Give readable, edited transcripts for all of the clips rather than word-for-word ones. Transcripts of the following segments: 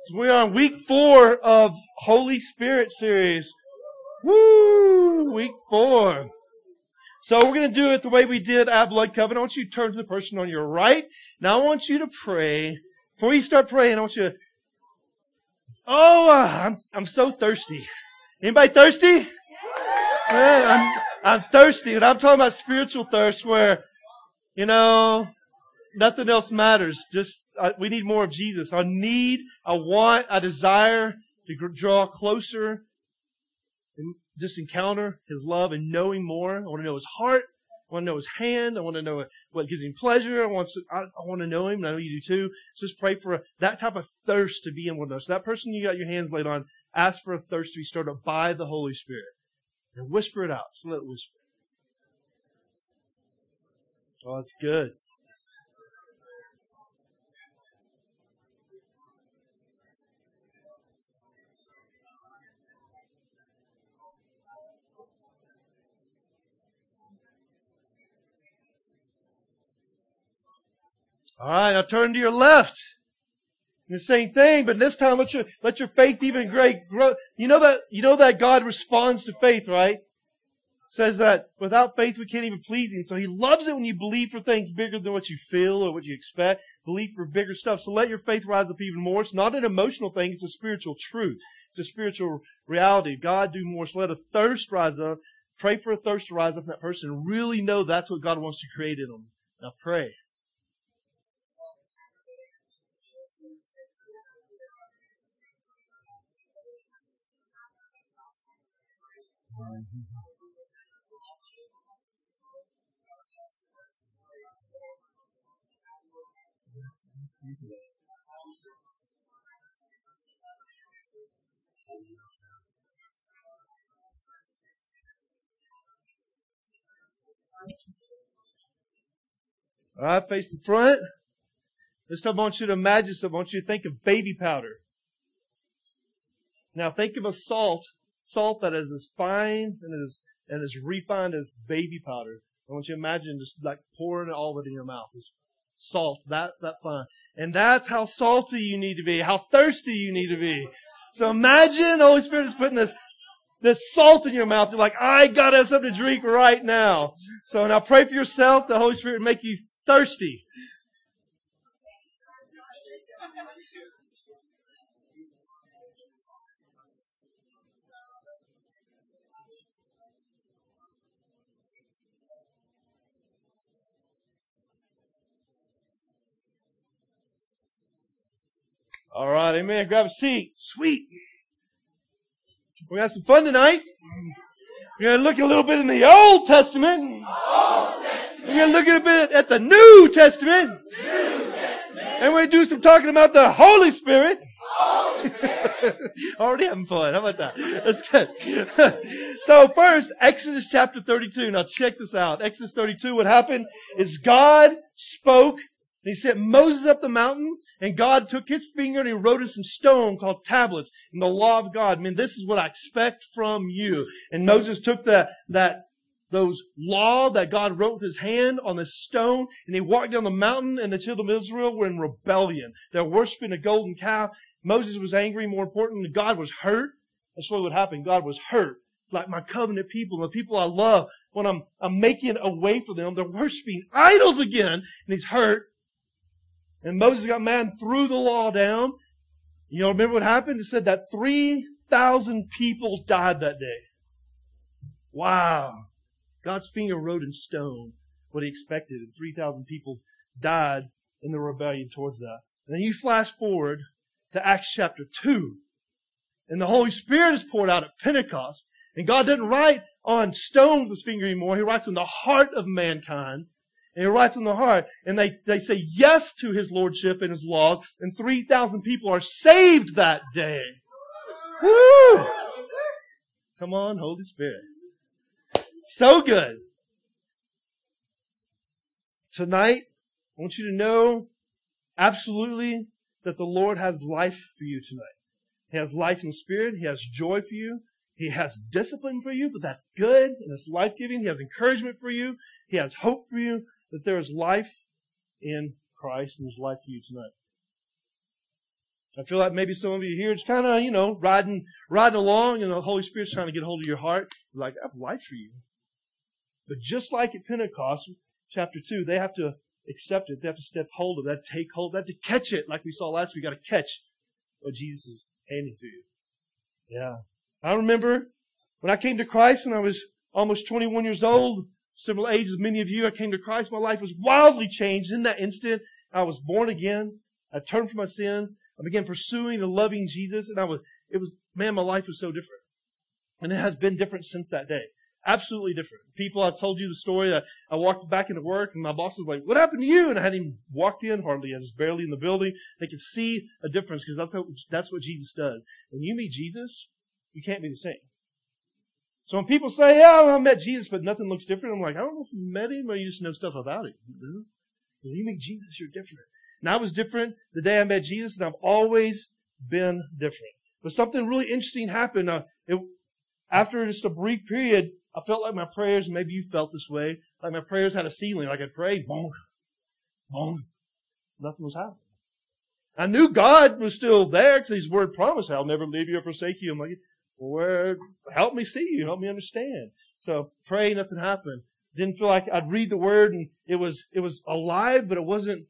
We're on week 4 of Holy Spirit series. Woo! Week 4. So we're going to do it the way we did at Blood Covenant. I want you to turn to the person on your right. Now I want you to pray. Before you start praying, I want you to... I'm so thirsty. Anybody thirsty? Man, I'm thirsty, and I'm talking about spiritual thirst where, nothing else matters. We need more of Jesus. I want, I desire to draw closer and just encounter His love and knowing more. I want to know His heart. I want to know His hand. I want to know what gives Him pleasure. I want to know Him, and I know you do too. So just pray for that type of thirst to be in one of those. So that person you got your hands laid on, ask for a thirst to be stirred up by the Holy Spirit. And whisper it out. So let it whisper. Oh, that's good. All right, now turn to your left. The same thing, but this time let your faith even grow. You know that God responds to faith, right? Says that without faith we can't even please Him. So He loves it when you believe for things bigger than what you feel or what you expect. Believe for bigger stuff. So let your faith rise up even more. It's not an emotional thing, it's a spiritual truth. It's a spiritual reality. God do more. So let a thirst rise up. Pray for a thirst to rise up in that person and really know that's what God wants to create in them. Now pray. All right, face the front. This time I want you to imagine something. I want you to think of baby powder. Now think of a salt that is as fine and as refined as baby powder. I want you to imagine just like pouring all of it in your mouth. It's salt, that fine. And that's how salty you need to be, how thirsty you need to be. So imagine the Holy Spirit is putting this salt in your mouth. You're like, I gotta have something to drink right now. So now pray for yourself. The Holy Spirit will make you thirsty. All right, amen. Grab a seat. Sweet. We got some fun tonight. We're going to look a little bit in the Old Testament. We're going to look a bit at the New Testament. And we're going to do some talking about the Holy Spirit. Already having fun. How about that? That's good. So first, Exodus chapter 32. Now check this out. Exodus 32, what happened is God spoke. And He sent Moses up the mountain, and God took His finger and He wrote in some stone called tablets in the law of God. I mean, this is what I expect from you. And Moses took those law that God wrote with His hand on the stone, and he walked down the mountain, and the children of Israel were in rebellion. They're worshiping a golden calf. Moses was angry. More importantly, God was hurt. That's what would happen. God was hurt. Like my covenant people, the people I love, when I'm making a way for them, they're worshiping idols again, and He's hurt. And Moses got mad and threw the law down. Remember what happened? It said that 3,000 people died that day. Wow. God's finger wrote in stone what He expected, and 3,000 people died in the rebellion towards that. And then you flash forward to Acts chapter 2. And the Holy Spirit is poured out at Pentecost. And God doesn't write on stone with His finger anymore. He writes on the heart of mankind. And He writes on the heart. And they say yes to His lordship and His laws. And 3,000 people are saved that day. Woo! Come on, Holy Spirit. So good. Tonight, I want you to know absolutely that the Lord has life for you tonight. He has life in spirit. He has joy for you. He has discipline for you, but that's good and it's life-giving. He has encouragement for you. He has hope for you, that there is life in Christ and there's life for you tonight. I feel like maybe some of you here, it's kind of, riding along, and the Holy Spirit's trying to get hold of your heart. Like, I have life for you. But just like at Pentecost, chapter 2, they have to accept it. They have to step hold of that, take hold. They have to catch it, like we saw last week. You got to catch what Jesus is handing to you. Yeah. I remember when I came to Christ when I was almost 21 years old, similar age as many of you, I came to Christ. My life was wildly changed in that instant. I was born again. I turned from my sins. I began pursuing and loving Jesus, and my life was so different. And it has been different since that day. Absolutely different. People, I told you the story that I walked back into work, and my boss was like, "What happened to you?" And I hadn't even walked in hardly. I was barely in the building. They could see a difference because that's what Jesus does. When you meet Jesus, you can't be the same. So when people say, "Yeah, I met Jesus, but nothing looks different," I'm like, I don't know if you met him or you just know stuff about him. When you meet Jesus, you're different. And I was different the day I met Jesus, and I've always been different. But something really interesting happened. After just a brief period, I felt like my prayers, maybe you felt this way, like my prayers had a ceiling. Like I prayed, boom, boom, nothing was happening. I knew God was still there because His Word promised, "I'll never leave you or forsake you." I'm like, "Well, help me see you, help me understand." So pray, nothing happened. Didn't feel like I'd read the Word and it was alive, but it wasn't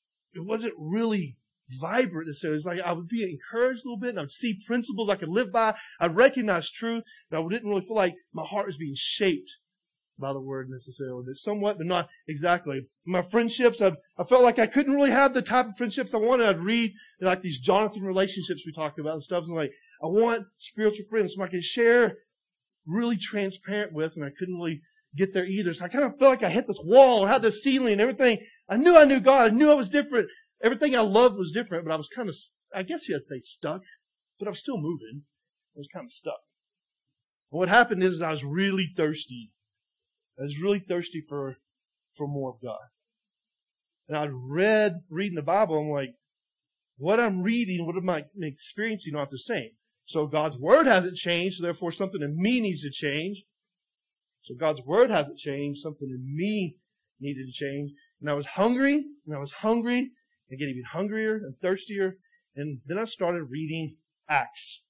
really vibrant. So it's like I would be encouraged a little bit, and I would see principles I could live by. I'd recognize truth, but I didn't really feel like my heart was being shaped by the Word necessarily. But somewhat, but not exactly. My friendships, I felt like I couldn't really have the type of friendships I wanted. I'd read like these Jonathan relationships we talked about and stuff, and like, I want spiritual friends who I can share really transparent with, and I couldn't really get there either. So I kind of felt like I hit this wall or had this ceiling and everything. I knew God. I knew I was different. Everything I loved was different, but I was kind of, I guess you'd say stuck, but I was still moving. I was kind of stuck. And what happened is I was really thirsty. I was really thirsty for more of God. And I reading the Bible, I'm like, what I'm reading, what am I experiencing aren't the same. So God's Word hasn't changed, so therefore something in me needs to change. So God's Word hasn't changed, something in me needed to change. And I was hungry, I get even hungrier and thirstier. And then I started reading Acts.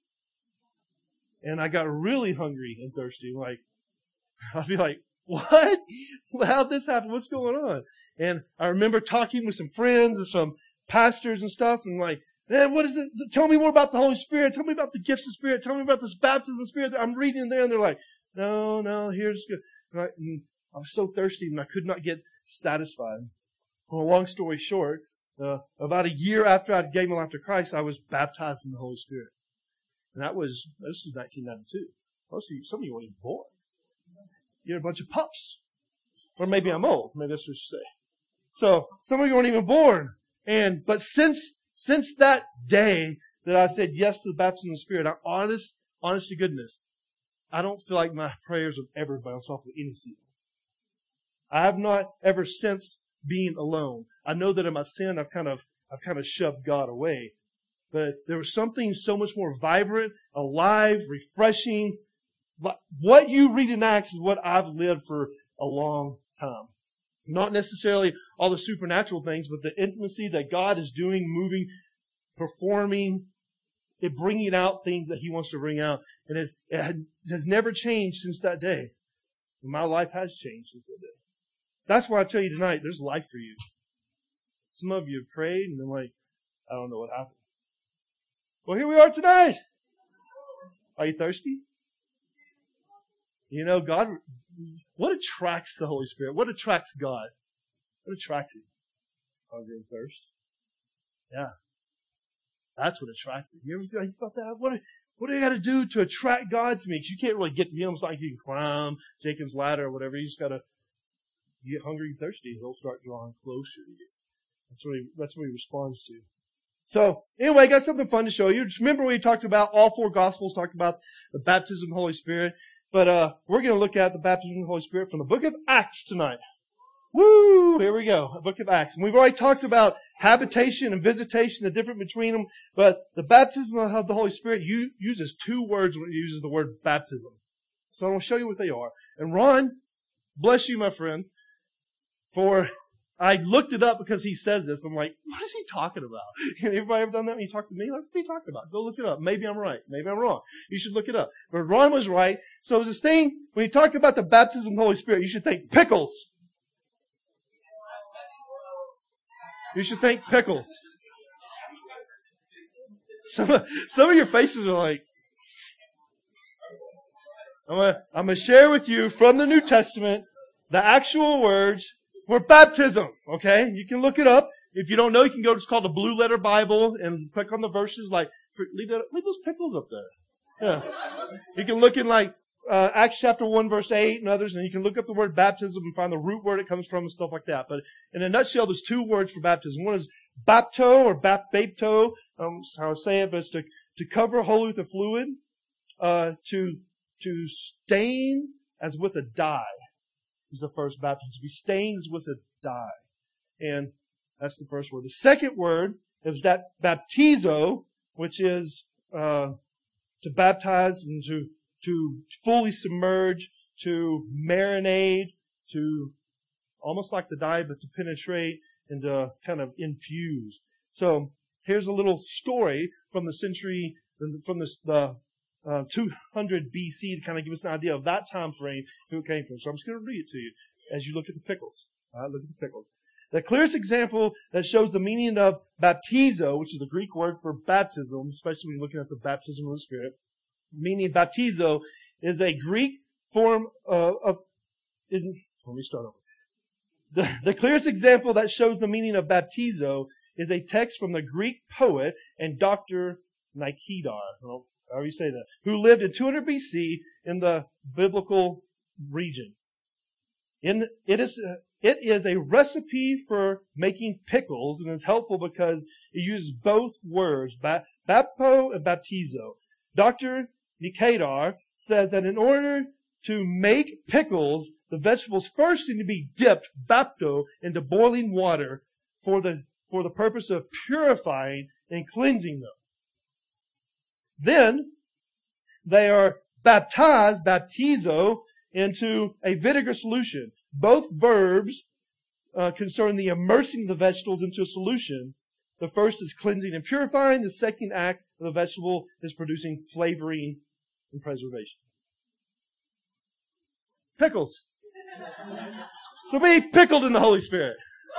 And I got really hungry and thirsty. Like, I'd be like, what? How'd this happen? What's going on? And I remember talking with some friends and some pastors and stuff, and like, "Man, what is it? Tell me more about the Holy Spirit. Tell me about the gifts of the Spirit. Tell me about this baptism of the Spirit." I'm reading there, and they're like, no, here's good. And I was so thirsty, and I could not get satisfied. Well, long story short, about a year after I gave my life to Christ, I was baptized in the Holy Spirit. And this was 1992. Some of you weren't even born. You're a bunch of pups. Or maybe I'm old. Maybe that's what you say. So, some of you weren't even born. But since that day that I said yes to the baptism of the Spirit, I'm honest to goodness, I don't feel like my prayers have ever bounced off of any ceiling. I have not ever sensed being alone. I know that in my sin, I've kind of shoved God away. But there was something so much more vibrant, alive, refreshing. What you read in Acts is what I've lived for a long time. Not necessarily all the supernatural things, but the intimacy that God is doing, moving, performing, it bringing out things that He wants to bring out. And it has never changed since that day. And my life has changed since that day. That's why I tell you tonight, there's life for you. Some of you have prayed and been like, I don't know what happened. Well, here we are tonight. Are you thirsty? You know, God, what attracts the Holy Spirit? What attracts God? What attracts Him? Hunger and thirst. Yeah. That's what attracts Him. You ever think about that? What do you got to do to attract God to me? Because you can't really get to Him. It's like you can climb Jacob's ladder or whatever. You just got to get hungry and thirsty. He'll start drawing closer to you. That's what He responds to. So, anyway, I got something fun to show you. Just remember we talked about all four Gospels, talked about the baptism of the Holy Spirit. But we're going to look at the baptism of the Holy Spirit from the book of Acts tonight. Woo! Here we go. The book of Acts. And we've already talked about habitation and visitation, the difference between them. But the baptism of the Holy Spirit uses two words when it uses the word baptism. So I'm going to show you what they are. And Ron, bless you, my friend, for I looked it up because he says this. I'm like, what is he talking about? Everybody ever done that when you talk to me? Like, what's he talking about? Go look it up. Maybe I'm right. Maybe I'm wrong. You should look it up. But Ron was right. So this thing, when you talk about the baptism of the Holy Spirit, you should think pickles. You should think pickles. Some of your faces are like, I'm going to share with you from the New Testament the actual words for baptism. Okay? You can look it up. If you don't know, you can go to, it's called the Blue Letter Bible and click on the verses like, leave those pickles up there. Yeah. You can look in like, Acts chapter 1 verse 8 and others, and you can look up the word baptism and find the root word it comes from and stuff like that. But in a nutshell, there's two words for baptism. One is bapto or bapto, how I say it, but it's to cover wholly with a fluid, to stain as with a dye is the first baptism. To be stained as with a dye. And that's the first word. The second word is that baptizo, which is to baptize and to fully submerge, to marinate, to almost like the dye, but to penetrate and to kind of infuse. So here's a little story from the century, from the 200 BC to kind of give us an idea of that time frame, who it came from. So I'm just going to read it to you as you look at the pickles. All right, look at the pickles. The clearest example that shows the meaning of baptizo, which is the Greek word for baptism, especially when you're looking at the baptism of the Spirit, meaning baptizo is a Greek form let me start over. The clearest example that shows the meaning of baptizo is a text from the Greek poet and Dr. Nikedar, however you say that, who lived in 200 BC in the biblical region. It is a recipe for making pickles, and is helpful because it uses both words, bapto and baptizo. Dr. Nikedar says that in order to make pickles, the vegetables first need to be dipped, bapto, into boiling water for the purpose of purifying and cleansing them. Then they are baptized, baptizo, into a vinegar solution. Both verbs concern the immersing of the vegetables into a solution. The first is cleansing and purifying. The second act of the vegetable is producing flavoring and preservation. Pickles. So be pickled in the Holy Spirit.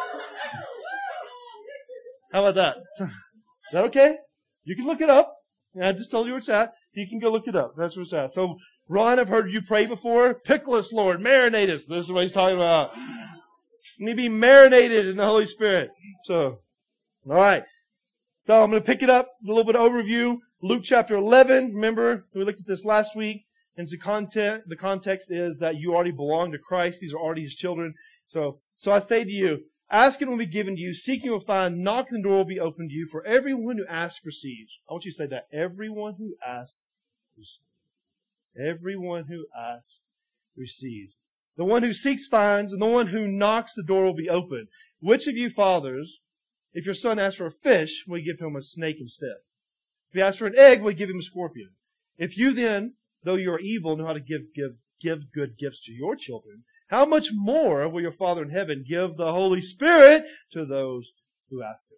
How about that? Is that okay? You can look it up. I just told you where it's at. You can go look it up. That's where it's at. So, Ron, I've heard you pray before. Pickle us, Lord. Marinate us. This is what he's talking about. You need to be marinated in the Holy Spirit. So, all right. So I'm going to pick it up, a little bit of overview. Luke chapter 11. Remember, we looked at this last week. And the context is that you already belong to Christ. These are already His children. So I say to you, ask and it will be given to you. Seek and you will find. Knock and the door will be opened to you. For everyone who asks receives. I want you to say that. Everyone who asks receives. Everyone who asks receives. The one who seeks finds, and the one who knocks, the door will be opened. Which of you fathers, if your son asks for a fish, will you give him a snake instead? If he asks for an egg, will you give him a scorpion? If you then, though you are evil, know how to give good gifts to your children, how much more will your Father in heaven give the Holy Spirit to those who ask Him?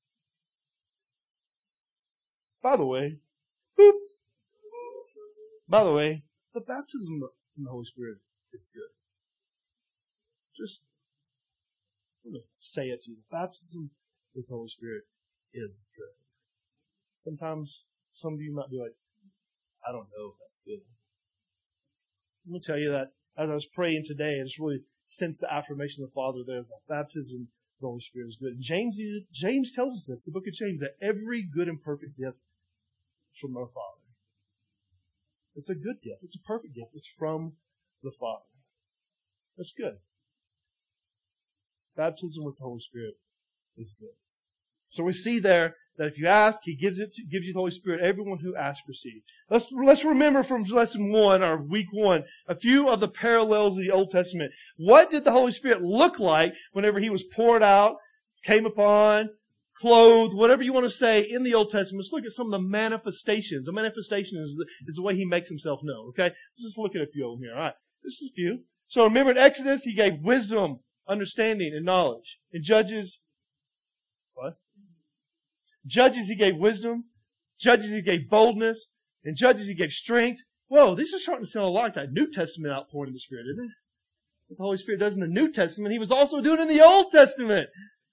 By the way, the baptism in the Holy Spirit is good. Just I'm going to say it to you. The baptism with the Holy Spirit is good. Sometimes some of you might be like, I don't know if that's good. Let me tell you that as I was praying today, I just really sensed the affirmation of the Father there that baptism of the Holy Spirit is good. And James tells us this, the book of James, that every good and perfect gift is from our Father. It's a good gift. It's a perfect gift. It's from the Father. That's good. Baptism with the Holy Spirit is good. So we see there that if you ask, He gives you the Holy Spirit. Everyone who asks receives. Let's remember from lesson 1 or week 1 a few of the parallels of the Old Testament. What did the Holy Spirit look like whenever He was poured out, came upon, clothed, whatever you want to say in the Old Testament? Let's look at some of the manifestations. The manifestation is the way He makes Himself known. Okay, let's just look at a few of them here. All right, this is a few. So remember in Exodus, He gave wisdom understanding and knowledge. In Judges, what? Judges, he gave wisdom. Judges, he gave boldness. In Judges, he gave strength. Whoa, this is starting to sound a lot like that New Testament outpouring of the Spirit, isn't it? What the Holy Spirit does in the New Testament, he was also doing in the Old Testament.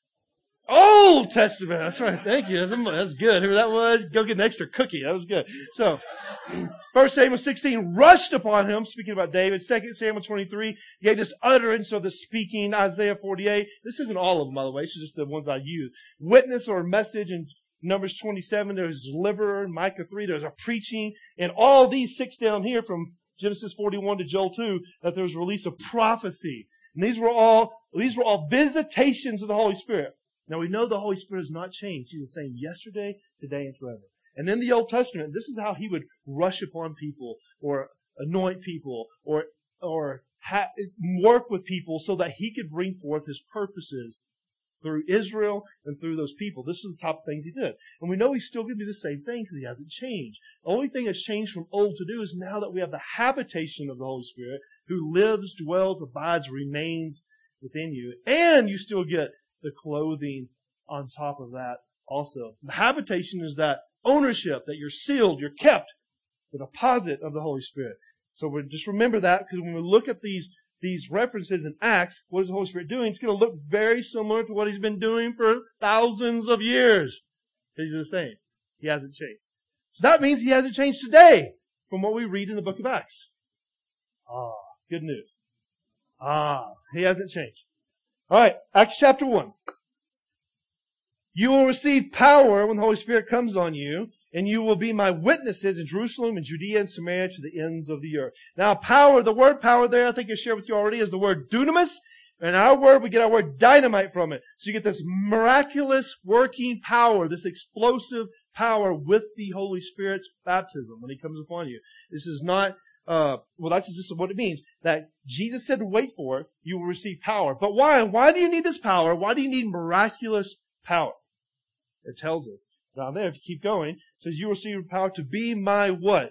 Old Testament. That's right. Thank you. That's good. Whoever that was, go get an extra cookie. That was good. So, 1 Samuel 16 rushed upon him, speaking about David. 2 Samuel 23 gave this utterance of the speaking. Isaiah 48. This isn't all of them, by the way. It's just the ones I use. Witness or message in Numbers 27. There's deliverer. Micah 3. There's a preaching. And all these 6 down here from Genesis 41 to Joel 2, that there was a release of prophecy. And these were all visitations of the Holy Spirit. Now we know the Holy Spirit has not changed. He's the same yesterday, today, and forever. And in the Old Testament, this is how he would rush upon people or anoint people or work with people so that he could bring forth his purposes through Israel and through those people. This is the type of things he did. And we know he's still going to do the same thing because he hasn't changed. The only thing that's changed from old to new is now that we have the habitation of the Holy Spirit who lives, dwells, abides, remains within you. And you still get the clothing on top of that also. The habitation is that ownership, that you're sealed, you're kept, the deposit of the Holy Spirit. So we just remember that, because when we look at these references in Acts, what is the Holy Spirit doing? It's going to look very similar to what he's been doing for thousands of years. He's the same. He hasn't changed. So that means he hasn't changed today from what we read in the book of Acts. Good news. He hasn't changed. All right, Acts chapter 1. You will receive power when the Holy Spirit comes on you, and you will be my witnesses in Jerusalem and Judea and Samaria to the ends of the earth. Now, power, the word power there, I think I shared with you already, is the word dunamis. And our word, we get our word dynamite from it. So you get this miraculous working power, this explosive power with the Holy Spirit's baptism when he comes upon you. This is not that's just what it means. That Jesus said to wait for it, you will receive power. But why? Why do you need this power? Why do you need miraculous power? It tells us down there, if you keep going, it says you will receive power to be my what?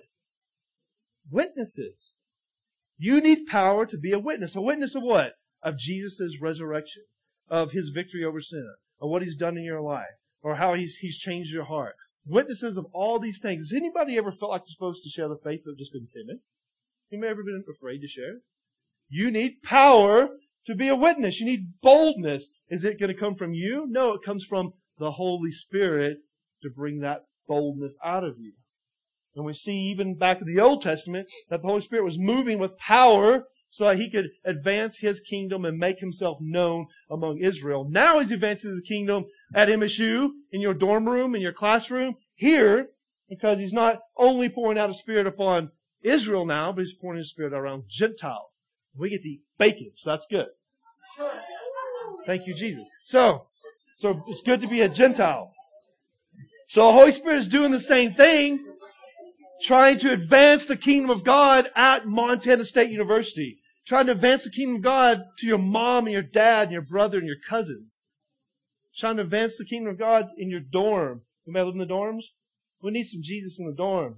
Witnesses. You need power to be a witness. A witness of what? Of Jesus' resurrection, of his victory over sin, of what he's done in your life, or how he's changed your heart. Witnesses of all these things. Has anybody ever felt like you're supposed to share the faith but just been timid? Anybody ever been afraid to share? You need power to be a witness. You need boldness. Is it going to come from you? No, it comes from the Holy Spirit to bring that boldness out of you. And we see even back in the Old Testament that the Holy Spirit was moving with power so that he could advance his kingdom and make himself known among Israel. Now he's advancing his kingdom at MSU, in your dorm room, in your classroom, here, because he's not only pouring out a Spirit upon Israel now, but he's pouring his Spirit around Gentiles. We get to eat bacon, so that's good. Thank you, Jesus. So it's good to be a Gentile. So the Holy Spirit is doing the same thing, trying to advance the kingdom of God at Montana State University. Trying to advance the kingdom of God to your mom and your dad and your brother and your cousins. Trying to advance the kingdom of God in your dorm. Anybody live in the dorms? We need some Jesus in the dorms.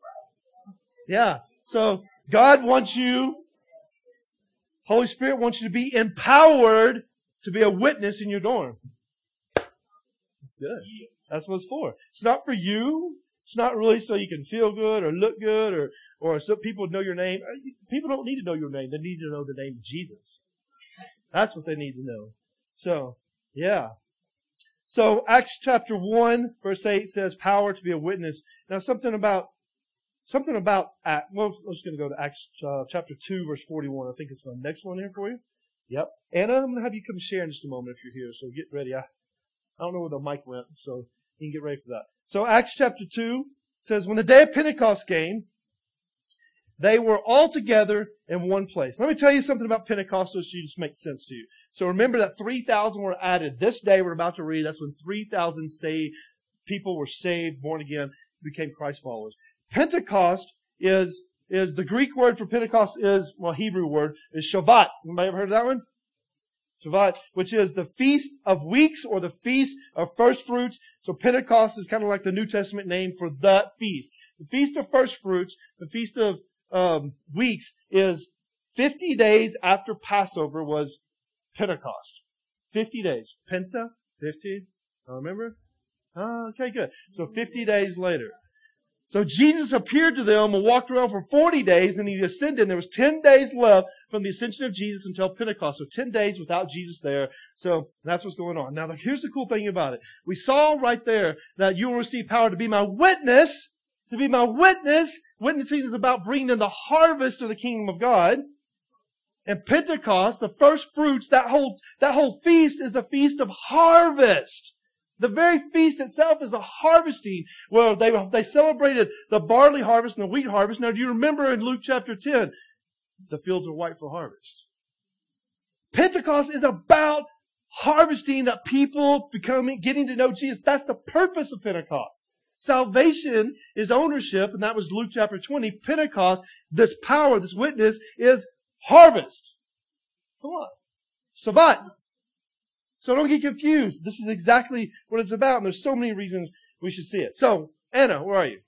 Yeah. So God wants you, Holy Spirit wants you to be empowered to be a witness in your dorm. That's good. That's what it's for. It's not for you. It's not really so you can feel good or look good or so people know your name. People don't need to know your name. They need to know the name of Jesus. That's what they need to know. So, yeah. So Acts chapter 1 verse 8 says power to be a witness. Now something about well, I'm just going to go to Acts chapter 2 verse 41. I think it's the next one here for you. Yep. Anna, I'm going to have you come share in just a moment if you're here. So get ready. I don't know where the mic went, so you can get ready for that. So Acts chapter 2 says, when the day of Pentecost came, they were all together in one place. Let me tell you something about Pentecost so it just makes sense to you. So remember that 3,000 were added. This day we're about to read, that's when 3,000 people were saved, born again, became Christ followers. Pentecost is the Greek word for Pentecost is, well, Hebrew word is Shabbat. Anybody ever heard of that one? Shabbat, which is the Feast of Weeks or the Feast of First Fruits. So Pentecost is kind of like the New Testament name for the feast. The Feast of First Fruits, the Feast of Weeks, is 50 days after Passover was Pentecost. 50 days. Penta, 50. Remember? Okay, good. So 50 days later. So Jesus appeared to them and walked around for 40 days, and he ascended. And there was 10 days left from the ascension of Jesus until Pentecost. So 10 days without Jesus there. So that's what's going on. Now, here's the cool thing about it. We saw right there that you will receive power to be my witness. To be my witness. Witnessing is about bringing in the harvest of the kingdom of God. And Pentecost, the first fruits, that whole feast is the feast of harvest. The very feast itself is a harvesting. Well, they celebrated the barley harvest and the wheat harvest. Now, do you remember in Luke chapter 10? The fields are white for harvest. Pentecost is about harvesting, that people getting to know Jesus. That's the purpose of Pentecost. Salvation is ownership, and that was Luke chapter 20. Pentecost, this power, this witness, is harvest. Come on. Sabbat. So don't get confused. This is exactly what it's about, and there's so many reasons we should see it. So, Anna, where are you?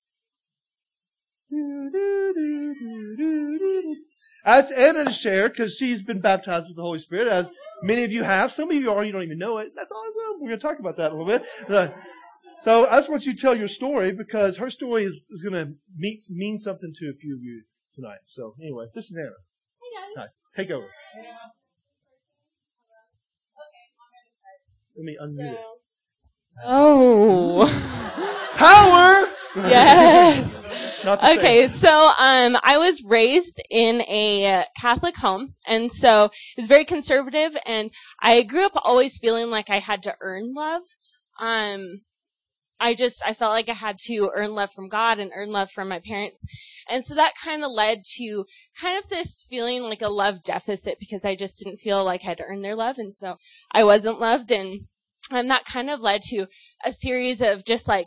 Ask Anna to share, because she's been baptized with the Holy Spirit, as many of you have. Some of you are, you don't even know it. That's awesome. We're going to talk about that a little bit. So I just want you to tell your story, because her story is going to mean something to a few of you tonight. So anyway, this is Anna. Hi. Take over. Let me unmute it. Oh. Power! Yes. Okay, so I was raised in a Catholic home, and so it was very conservative, and I grew up always feeling like I had to earn love. I felt like I had to earn love from God and earn love from my parents. And so that kind of led to kind of this feeling like a love deficit, because I just didn't feel like I'd earned their love. And so I wasn't loved. And that kind of led to a series of just like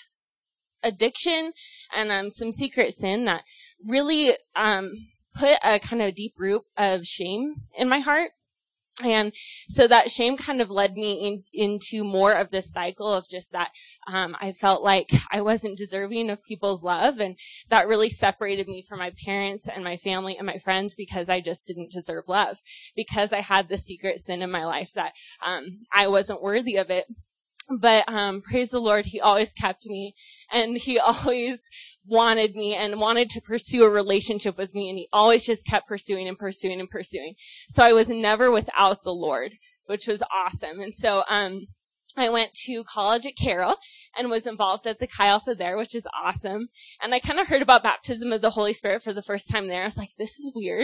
addiction and some secret sin that really put a kind of deep root of shame in my heart. And so that shame kind of led me into more of this cycle of just that I felt like I wasn't deserving of people's love, and that really separated me from my parents and my family and my friends, because I just didn't deserve love, because I had this secret sin in my life that I wasn't worthy of it. But praise the Lord, he always kept me, and he always wanted me and wanted to pursue a relationship with me, and he always just kept pursuing and pursuing and pursuing. So I was never without the Lord, which was awesome. And so I went to college at Carroll and was involved at the Chi Alpha there, which is awesome. And I kind of heard about baptism of the Holy Spirit for the first time there. I was like, this is weird.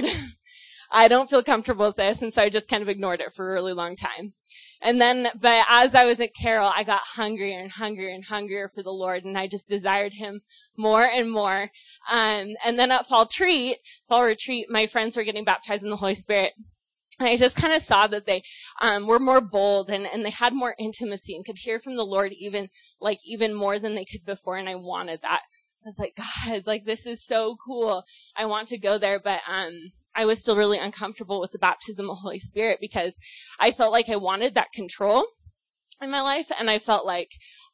I don't feel comfortable with this. And so I just kind of ignored it for a really long time. And then, but as I was at Carroll, I got hungrier and hungrier and hungrier for the Lord, and I just desired him more and more. And then at fall retreat, my friends were getting baptized in the Holy Spirit. And I just kind of saw that they were more bold, and they had more intimacy and could hear from the Lord even more than they could before. And I wanted that. I was like, God, like, this is so cool. I want to go there. But I was still really uncomfortable with the baptism of the Holy Spirit, because I felt like I wanted that control in my life, and I felt like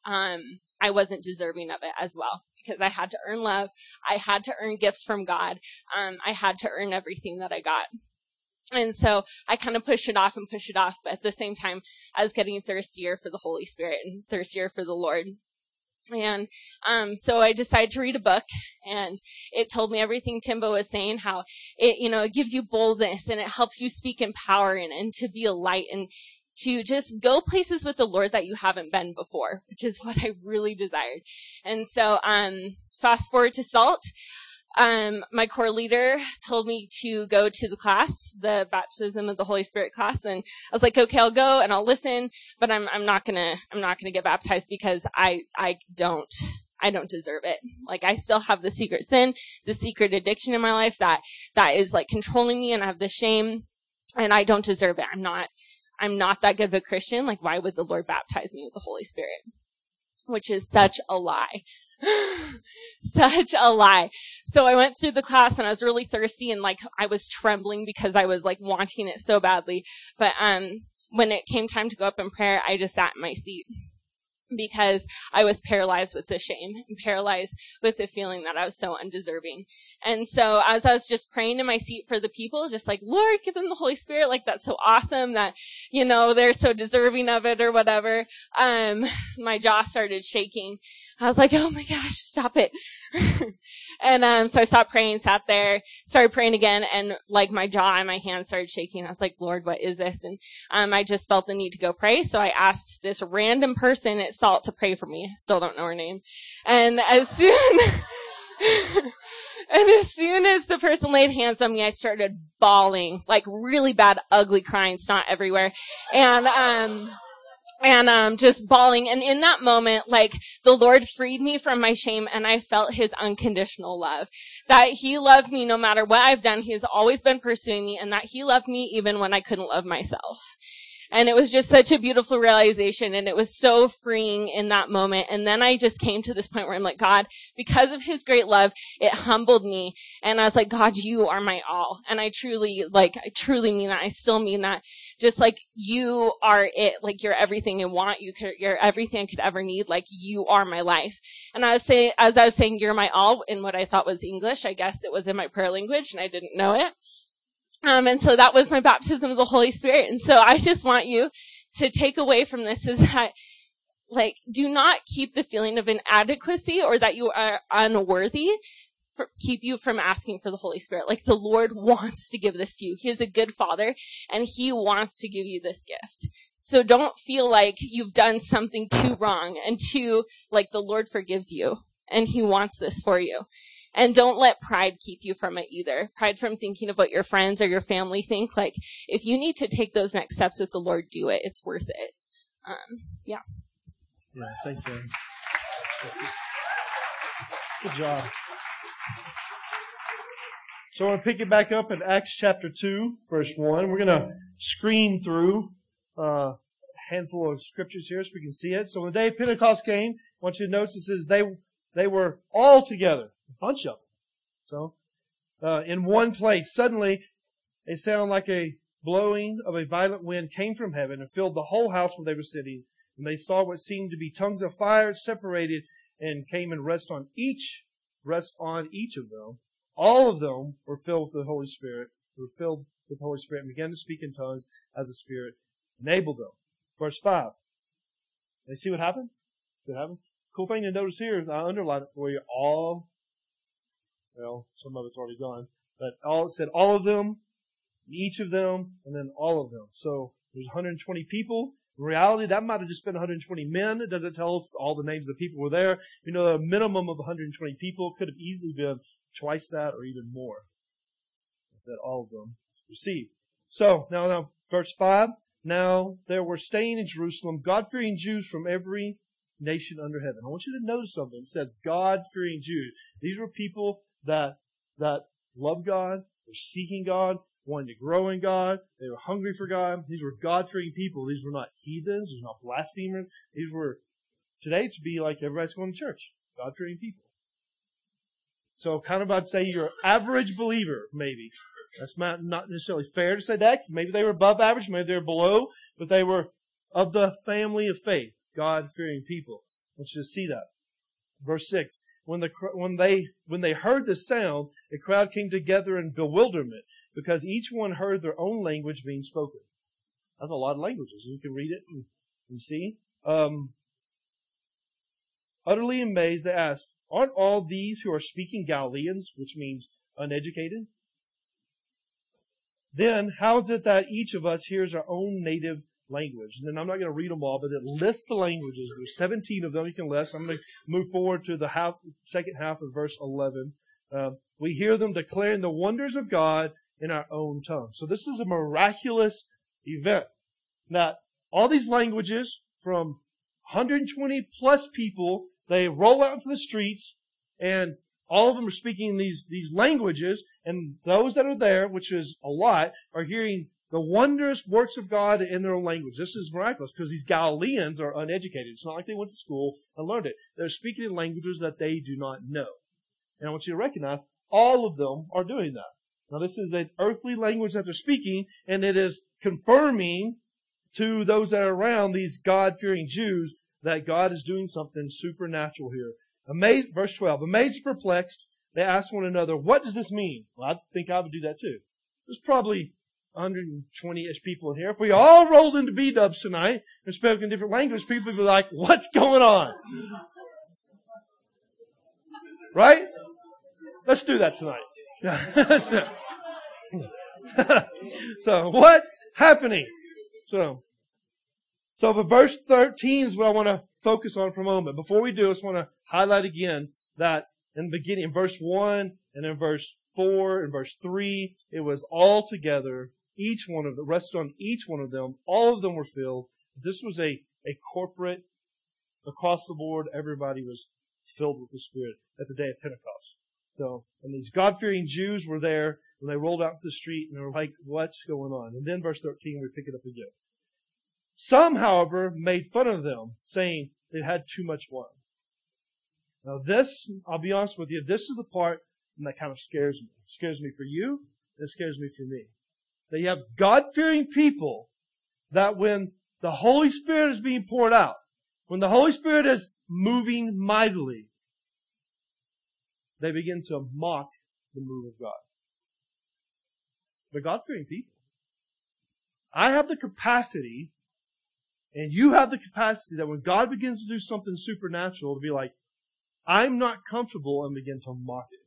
I wasn't deserving of it as well, because I had to earn love. I had to earn gifts from God. I had to earn everything that I got. And so I kind of pushed it off, but at the same time, I was getting thirstier for the Holy Spirit and thirstier for the Lord. And so I decided to read a book, and it told me everything Timbo was saying, how it gives you boldness, and it helps you speak in power, and to be a light, and to just go places with the Lord that you haven't been before, which is what I really desired. And so fast forward to SALT. My core leader told me to go to the class, the baptism of the Holy Spirit class. And I was like, okay, I'll go and I'll listen, but I'm not gonna get baptized, because I don't deserve it. Like, I still have the secret sin, the secret addiction in my life that is like controlling me, and I have the shame, and I don't deserve it. I'm not that good of a Christian. Like, why would the Lord baptize me with the Holy Spirit? Which is such a lie. Such a lie. So I went through the class, and I was really thirsty, and like I was trembling because I was like wanting it so badly. But when it came time to go up in prayer, I just sat in my seat, because I was paralyzed with the shame and paralyzed with the feeling that I was so undeserving. And so as I was just praying in my seat for the people, just like, Lord, give them the Holy Spirit. Like, that's so awesome that, they're so deserving of it or whatever. My jaw started shaking. I was like, oh my gosh, stop it. And so I stopped praying, sat there, started praying again, and like my jaw and my hands started shaking. I was like, Lord, what is this? And I just felt the need to go pray. So I asked this random person at SALT to pray for me. I still don't know her name. And as soon as the person laid hands on me, I started bawling, like really bad, ugly crying, snot everywhere. And just bawling. And in that moment, like, the Lord freed me from my shame, and I felt his unconditional love. That he loved me no matter what I've done. He has always been pursuing me, and that he loved me even when I couldn't love myself. And it was just such a beautiful realization, and it was so freeing in that moment. And then I just came to this point where I'm like, God, because of his great love, it humbled me. And I was like, God, you are my all. And I truly mean that. I still mean that. Just like you are it, like you're everything I want. You're everything I could ever need. Like you are my life. And as I was saying, you're my all in what I thought was English, I guess it was in my prayer language and I didn't know it. And so that was my baptism of the Holy Spirit. And so I just want you to take away from this is that, like, do not keep the feeling of inadequacy or that you are unworthy keep you from asking for the Holy Spirit. Like, the Lord wants to give this to you. He is a good Father, and he wants to give you this gift. So don't feel like you've done something too wrong and like, the Lord forgives you, and he wants this for you. And don't let pride keep you from it either. Pride from thinking of what your friends or your family think. Like, if you need to take those next steps with the Lord, do it. It's worth it. Yeah. Yeah, thanks, Aaron. Good job. So I want to pick it back up in Acts chapter 2, verse 1. We're going to screen through a handful of scriptures here so we can see it. So when the day of Pentecost came, I want you to notice it says they were all together. A bunch of them. So, in one place, suddenly a sound like a blowing of a violent wind came from heaven and filled the whole house where they were sitting. And they saw what seemed to be tongues of fire separated and came and rest on each of them. All of them were filled with the Holy Spirit, and began to speak in tongues as the Spirit enabled them. Verse 5. You see what happened? Cool thing to notice here is I underlined it for you. Some of it's already gone, but it said all of them, each of them, and then all of them. So there's 120 people. In reality, that might have just been 120 men. It doesn't tell us all the names of the people were there. A minimum of 120 people could have easily been twice that or even more. It said all of them received. So now verse 5. Now there were staying in Jerusalem God-fearing Jews from every nation under heaven. I want you to notice something. It says God-fearing Jews. These were people that love God, they're seeking God, wanting to grow in God, they were hungry for God. These were God-fearing people. These were not heathens, these were not blasphemers. These were, today to be like everybody's going to church, God-fearing people. So kind of I'd say you're an average believer, maybe. That's not necessarily fair to say that, because maybe they were above average, maybe they were below, but they were of the family of faith, God-fearing people. I want you to see that. Verse 6. When they heard the sound, a crowd came together in bewilderment, because each one heard their own language being spoken. That's a lot of languages. You can read it and see. Utterly amazed, they asked, aren't all these who are speaking Galileans, which means uneducated? Then how is it that each of us hears our own native language? And then I'm not going to read them all, but it lists the languages. There's 17 of them you can list. I'm going to move forward to the second half of verse 11. We hear them declaring the wonders of God in our own tongue. So this is a miraculous event. That all these languages from 120 plus people, they roll out into the streets, and all of them are speaking these languages, and those that are there, which is a lot, are hearing the wondrous works of God in their own language. This is miraculous because these Galileans are uneducated. It's not like they went to school and learned it. They're speaking in languages that they do not know. And I want you to recognize all of them are doing that. Now this is an earthly language that they're speaking, and it is confirming to those that are around these God-fearing Jews that God is doing something supernatural here. Verse 12, amazed, perplexed, they asked one another, what does this mean? Well, I think I would do that too. There's probably 120-ish people in here. If we all rolled into B-dubs tonight and spoke in different languages, people would be like, what's going on? Right? Let's do that tonight. So, what's happening? So the verse 13 is what I want to focus on for a moment. Before we do, I just want to highlight again that in the beginning, in verse 1 and in verse 4 and verse 3, it was all together. Each one of them, rested on each one of them. All of them were filled. This was a corporate, across the board, everybody was filled with the Spirit at the day of Pentecost. So, and these God-fearing Jews were there, and they rolled out to the street, and they were like, what's going on? And then verse 13, we pick it up again. Some, however, made fun of them, saying they had too much wine. Now this, I'll be honest with you, this is the part that kind of scares me. It scares me for you, and it scares me for me. That you have God-fearing people that when the Holy Spirit is being poured out, when the Holy Spirit is moving mightily, they begin to mock the move of God. They're God-fearing people. I have the capacity, and you have the capacity that when God begins to do something supernatural, to be like, I'm not comfortable, and begin to mock it.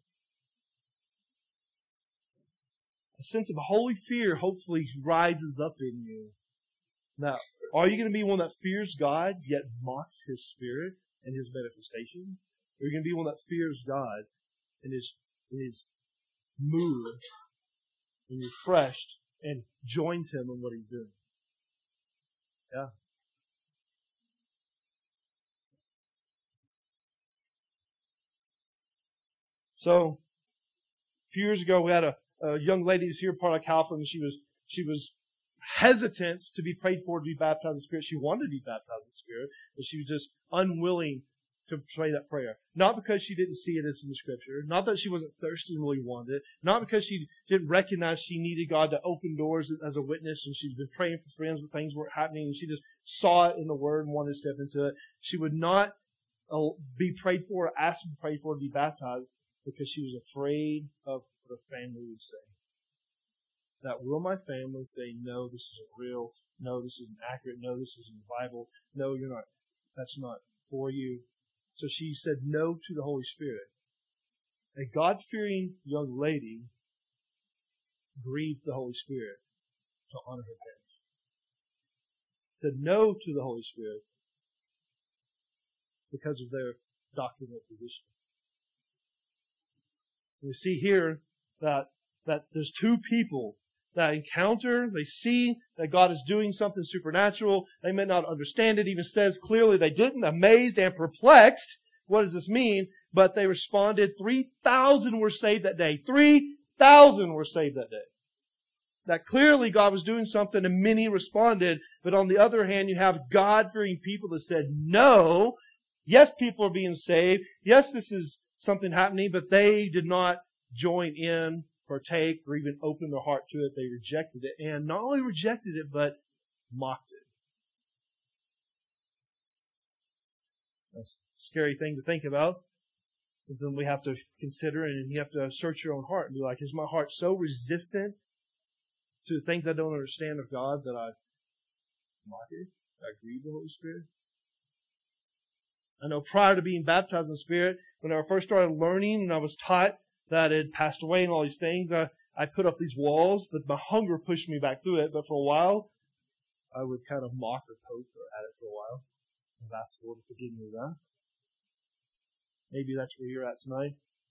A sense of holy fear hopefully rises up in you. Now, are you going to be one that fears God, yet mocks His Spirit and His manifestation? Or are you going to be one that fears God and is moved and refreshed and joins Him in what He's doing? Yeah. So, a few years ago, we had a young lady who's here, part of California. She was hesitant to be prayed for to be baptized in the Spirit. She wanted to be baptized in the Spirit, but she was just unwilling to pray that prayer. Not because she didn't see it as in the Scripture. Not that she wasn't thirsty and really wanted it. Not because she didn't recognize she needed God to open doors as a witness, and she's been praying for friends, but things weren't happening, and she just saw it in the Word and wanted to step into it. She would not be prayed for or asked to be prayed for to be baptized because she was afraid of what her family would say. That will my family say, no, this isn't real. No, this isn't accurate. No, this isn't the Bible. No, you're not. That's not for you. So she said no to the Holy Spirit. A God-fearing young lady grieved the Holy Spirit to honor her parents. Said no to the Holy Spirit because of their doctrinal position. We see here that there's two people that encounter, they see that God is doing something supernatural. They may not understand it, even says clearly they didn't, amazed and perplexed. What does this mean? But they responded. 3,000 were saved that day. 3,000 were saved that day. That clearly God was doing something and many responded. But on the other hand, you have God-fearing people that said no. Yes, people are being saved. Yes, this is something happening, but they did not join in, partake, or even open their heart to it. They rejected it. And not only rejected it, but mocked it. That's a scary thing to think about. Something we have to consider, and you have to search your own heart and be like, is my heart so resistant to things I don't understand of God that I mock it? I grieve the Holy Spirit? I know prior to being baptized in the Spirit, when I first started learning and I was taught that it had passed away and all these things, I put up these walls, but my hunger pushed me back through it. But for a while, I would kind of mock or poke at it for a while. And ask the Lord to forgive me of that. Maybe that's where you're at tonight.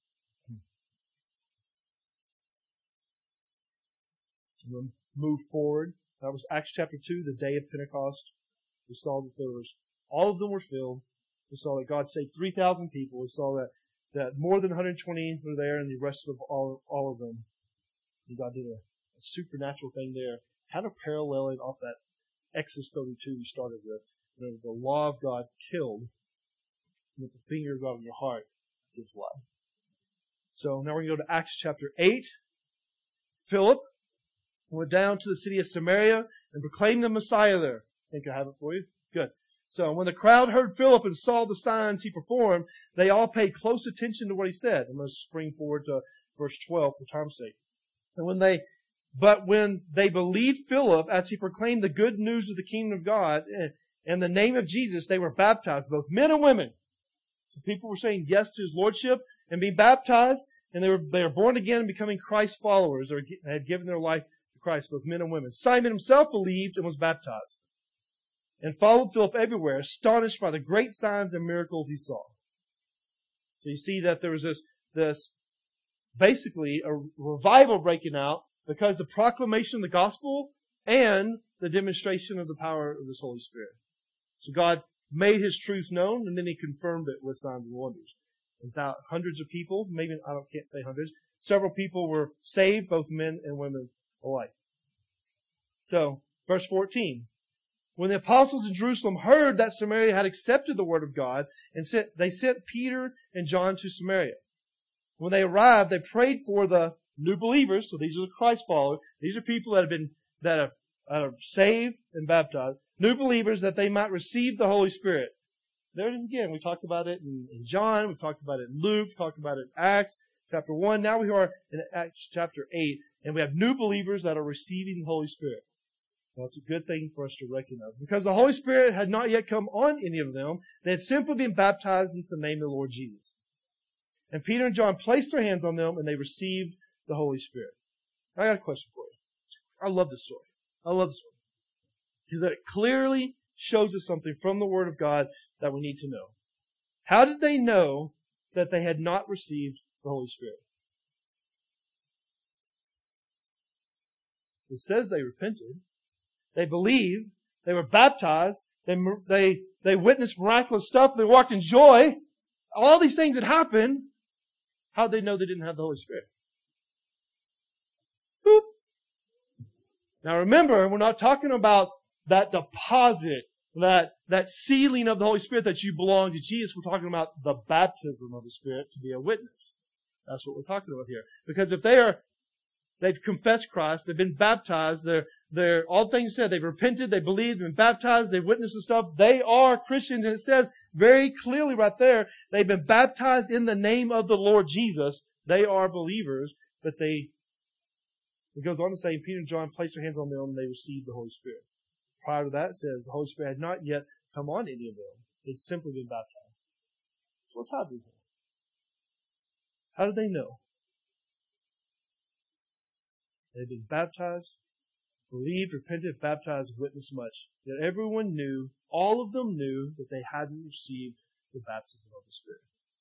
I'm going to move forward. That was Acts chapter 2, the day of Pentecost. We saw that all of them were filled. We saw that God saved 3,000 people. We saw that more than 120 were there, and the rest of all of them. And God did a supernatural thing there, kind of paralleling off that Exodus 32 we started with. The law of God killed, and with the finger of God in your heart gives life. So now we're going to go to Acts chapter 8. Philip went down to the city of Samaria and proclaimed the Messiah there. I think I have it for you. Good. So when the crowd heard Philip and saw the signs he performed, they all paid close attention to what he said. I'm going to spring forward to verse 12 for time's sake. And when they believed Philip as he proclaimed the good news of the kingdom of God and the name of Jesus, they were baptized, both men and women. So people were saying yes to his lordship and being baptized, and they were born again and becoming Christ followers, or had given their life to Christ, both men and women. Simon himself believed and was baptized, and followed Philip everywhere, astonished by the great signs and miracles he saw. So you see that there was this basically a revival breaking out because the proclamation of the gospel and the demonstration of the power of His Holy Spirit. So God made His truth known, and then He confirmed it with signs and wonders. And hundreds of people, maybe can't say hundreds, several people were saved, both men and women alike. So, verse 14. When the apostles in Jerusalem heard that Samaria had accepted the word of God, they sent Peter and John to Samaria. When they arrived, they prayed for the new believers. So these are the Christ followers. These are people that are saved and baptized. New believers, that they might receive the Holy Spirit. There it is again. We talked about it in John. We talked about it in Luke. We talked about it in Acts chapter 1. Now we are in Acts chapter 8. And we have new believers that are receiving the Holy Spirit. That's a good thing for us to recognize. Because the Holy Spirit had not yet come on any of them. They had simply been baptized into the name of the Lord Jesus. And Peter and John placed their hands on them, and they received the Holy Spirit. I got a question for you. I love this story. Because it clearly shows us something from the Word of God that we need to know. How did they know that they had not received the Holy Spirit? It says they repented. They believed. They were baptized. They witnessed miraculous stuff. They walked in joy. All these things that happened. How did they know they didn't have the Holy Spirit? Boop. Now remember, we're not talking about that deposit, that sealing of the Holy Spirit that you belong to Jesus. We're talking about the baptism of the Spirit to be a witness. That's what we're talking about here. Because if they've confessed Christ, they've been baptized, they're all things said, they've repented, they believed, been baptized, they've witnessed the stuff, they are Christians. And it says very clearly right there, they've been baptized in the name of the Lord Jesus. They are believers, but it goes on to say, Peter and John placed their hands on them and they received the Holy Spirit. Prior to that, it says the Holy Spirit had not yet come on any of them. They'd simply been baptized. So what's happening here? How did they know? They'd been baptized, believed, repented, baptized, witnessed much. Yet everyone knew, all of them knew, that they hadn't received the baptism of the Spirit.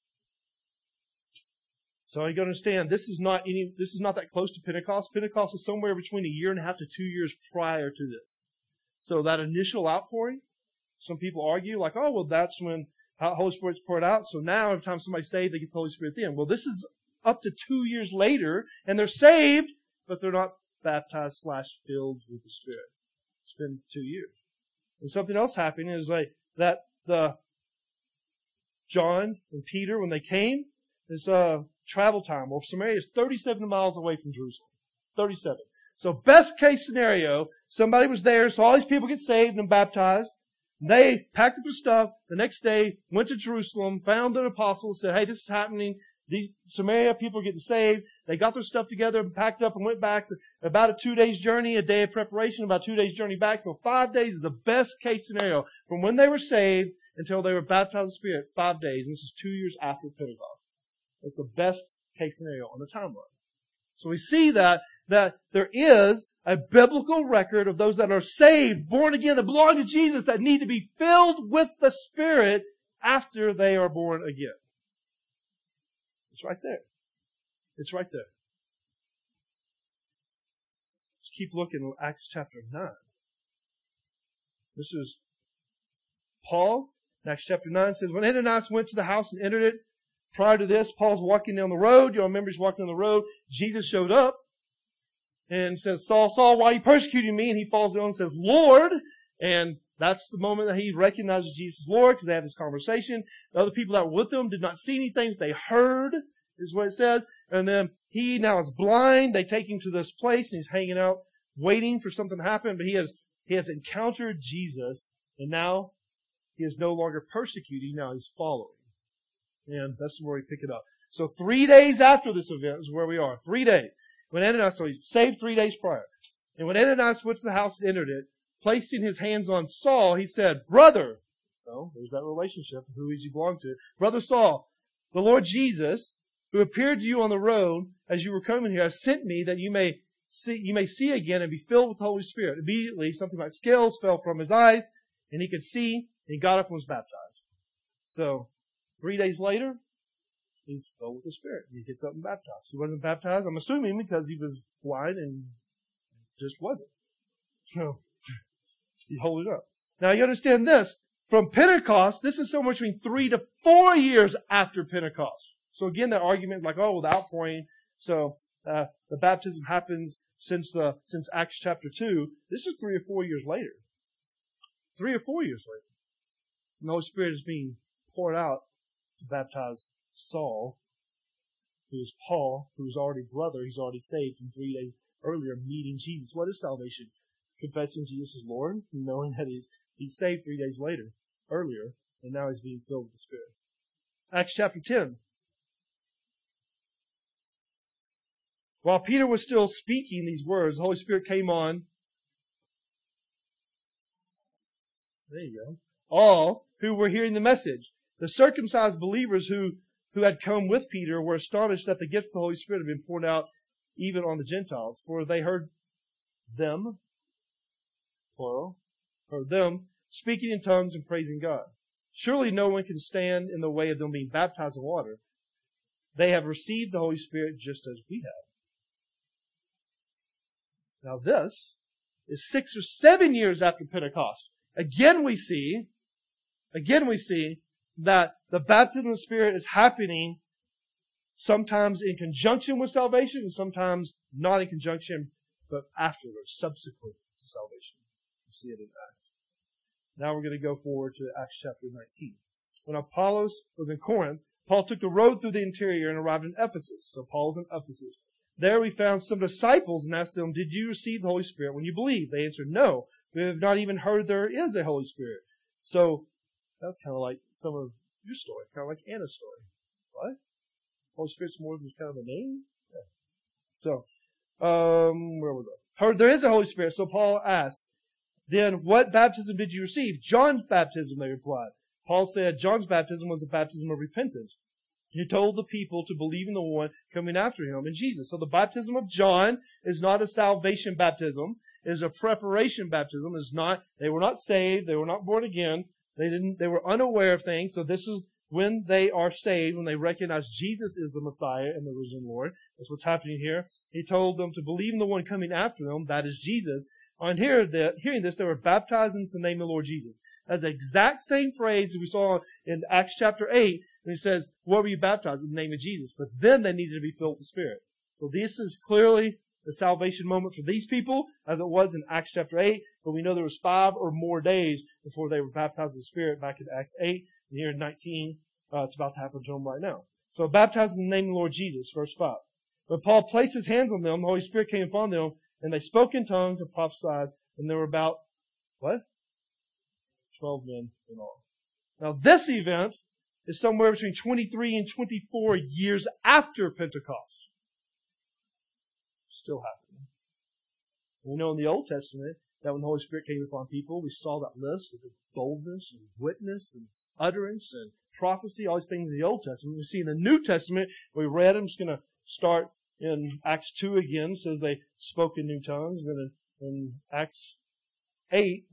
So you got to understand, this is not that close to Pentecost. Pentecost is somewhere between 1.5 years to 2 years prior to this. So that initial outpouring, some people argue like, oh, well, that's when the Holy Spirit's poured out. So now every time somebody's saved, they get the Holy Spirit then. Well, this is up to 2 years later, and they're saved, but they're not baptized / filled with the Spirit. It's been 2 years. And something else happened is that the John and Peter, when they came, this travel time. Well, Samaria is 37 miles away from Jerusalem. 37. So best case scenario, somebody was there, so all these people get saved and baptized. They packed up their stuff. The next day, went to Jerusalem, found the apostles, said, hey, this is happening. These Samaria people are getting saved. They got their stuff together, packed up, and went back. About a 2 days journey, a day of preparation, about 2 days journey back. So 5 days is the best case scenario. From when they were saved until they were baptized in the Spirit, 5 days. And this is 2 years after Pentecost. That's the best case scenario on the timeline. So we see that there is a biblical record of those that are saved, born again, that belong to Jesus, that need to be filled with the Spirit after they are born again. It's right there. It's right there. Let's keep looking at Acts chapter 9. This is Paul. Acts chapter 9 says, when Ananias went to the house and entered it, prior to this, Paul's walking down the road. You'll remember he's walking down the road. Jesus showed up and says, Saul, Saul, why are you persecuting me? And he falls down and says, Lord. And that's the moment that he recognizes Jesus as Lord, because they have this conversation. The other people that were with him did not see anything. They heard, is what it says. And then he now is blind. They take him to this place, and he's hanging out, waiting for something to happen. But he has encountered Jesus, and now he is no longer persecuting, now he's following. And that's where we pick it up. So 3 days after this event is where we are. 3 days. When Ananias, so he saved 3 days prior. And when Ananias went to the house and entered it, placing his hands on Saul, he said, Brother, so there's that relationship, who does he belong to? Brother Saul, the Lord Jesus, who appeared to you on the road as you were coming here, has sent me that you may see again and be filled with the Holy Spirit. Immediately, something like scales fell from his eyes, and he could see, and he got up and was baptized. So, 3 days later, he's filled with the Spirit. He gets up and baptized. He wasn't baptized, I'm assuming, because he was blind and just wasn't. So, he hold it up. Now, you understand this. From Pentecost, this is somewhere between 3 to 4 years after Pentecost. So again, that argument like, oh, the outpouring. So, the baptism happens since Acts chapter 2. This is 3 or 4 years later. 3 or 4 years later. And the Holy Spirit is being poured out to baptize Saul, who is Paul, who is already brother. He's already saved from 3 days earlier, meeting Jesus. What is salvation? Confessing Jesus as Lord, knowing that he's saved 3 days earlier, and now he's being filled with the Spirit. Acts chapter 10. While Peter was still speaking these words, the Holy Spirit came on. There you go. All who were hearing the message. The circumcised believers who had come with Peter were astonished that the gift of the Holy Spirit had been poured out even on the Gentiles, for they heard them, plural, heard them speaking in tongues and praising God. Surely no one can stand in the way of them being baptized in water. They have received the Holy Spirit just as we have. Now this is 6 or 7 years after Pentecost. Again we see that the baptism of the Spirit is happening sometimes in conjunction with salvation and sometimes not in conjunction, but afterwards, subsequent to salvation. You see it in Acts. Now we're going to go forward to Acts chapter 19. When Apollos was in Corinth, Paul took the road through the interior and arrived in Ephesus. So Paul's in Ephesus. There we found some disciples and asked them, Did you receive the Holy Spirit when you believed? They answered, No. We have not even heard there is a Holy Spirit. So that's kind of like some of your story, kind of like Anna's story. What? Holy Spirit's more than kind of a name? Yeah. So, where was I? Heard there is a Holy Spirit. So Paul asked, Then what baptism did you receive? John's baptism, they replied. Paul said John's baptism was a baptism of repentance. He told the people to believe in the one coming after him, in Jesus. So the baptism of John is not a salvation baptism. It is a preparation baptism. They were not saved. They were not born again. They were unaware of things. So this is when they are saved, when they recognize Jesus is the Messiah and the risen Lord. That's what's happening here. He told them to believe in the one coming after them, that is Jesus. On hearing this, they were baptized into the name of the Lord Jesus. That's the exact same phrase that we saw in Acts chapter 8, when he says, what were you baptized in the name of Jesus? But then they needed to be filled with the Spirit. So this is clearly the salvation moment for these people, as it was in Acts chapter 8, but we know there was 5 or more days before they were baptized in the Spirit back in Acts 8, and here in 19, it's about to happen to them right now. So baptized in the name of the Lord Jesus, verse 5. When Paul placed his hands on them, the Holy Spirit came upon them, and they spoke in tongues and prophesied, and there were about, 12 men in all. Now this event is somewhere between 23 and 24 years after Pentecost. Still happening. We know in the Old Testament that when the Holy Spirit came upon people, we saw that list of boldness and witness and utterance and prophecy, all these things in the Old Testament. We see in the New Testament, we read, I'm just going to start in Acts 2 again, says they spoke in new tongues. And in Acts 8,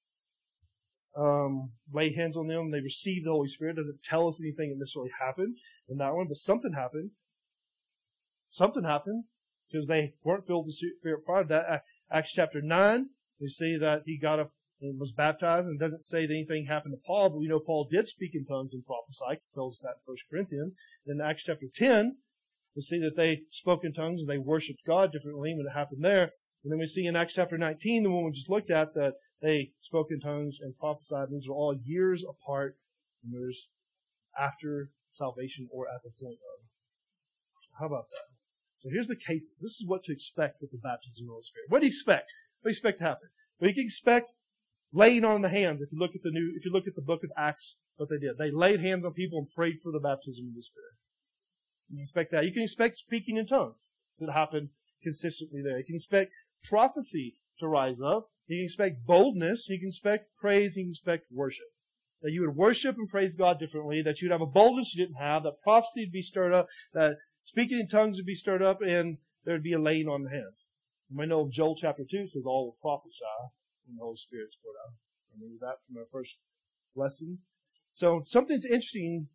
lay hands on them, they received the Holy Spirit. It doesn't tell us anything that necessarily happened in that one, but something happened. Something happened, because they weren't filled with the Spirit prior to that. Acts chapter 9, we see that he got up and was baptized, and it doesn't say that anything happened to Paul, but we know Paul did speak in tongues and prophesy. It tells us that in 1 Corinthians. Then in Acts chapter 10, we see that they spoke in tongues and they worshipped God differently when it happened there. And then we see in Acts chapter 19, the one we just looked at, that they spoke in tongues and prophesied. These are all years apart, and there's after salvation or at the point of. How about that? So here's the cases. This is what to expect with the baptism of the Holy Spirit. What do you expect? What do you expect to happen? Well, you can expect laying on the hands. If you look at the book of Acts, what they did, they laid hands on people and prayed for the baptism of the Spirit. You can expect that. You can expect speaking in tongues that happen consistently there. You can expect prophecy to rise up. You can expect boldness. You can expect praise. You can expect worship. That you would worship and praise God differently. That you would have a boldness you didn't have. That prophecy would be stirred up. That speaking in tongues would be stirred up, and there would be a laying on the hands. You might know Joel chapter 2 says all will prophesy when the Holy Spirit's poured out. Remember that from our first lesson? So something's interesting